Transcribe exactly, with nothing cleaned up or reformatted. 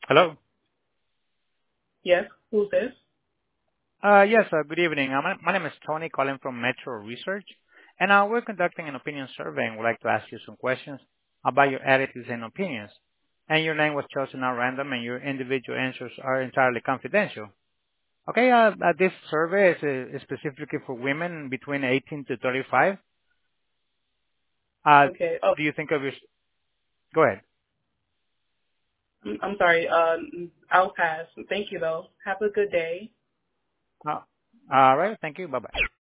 Hello. Yes, who's this? Uh, yes, uh, good evening. Uh, my, my name is Tony, calling from Metro Research, and uh, we're conducting an opinion survey, and would like to ask you some questions about your attitudes and opinions. And your name was chosen at random, and your individual answers are entirely confidential. Okay, uh, uh, this survey is, uh, is specifically for women between eighteen to thirty-five. Uh, Okay. Oh, do you think of your... Go ahead. I'm I'm sorry. Um, I'll pass. Thank you, though. Have a good day. Uh, all right, thank you. Bye-bye.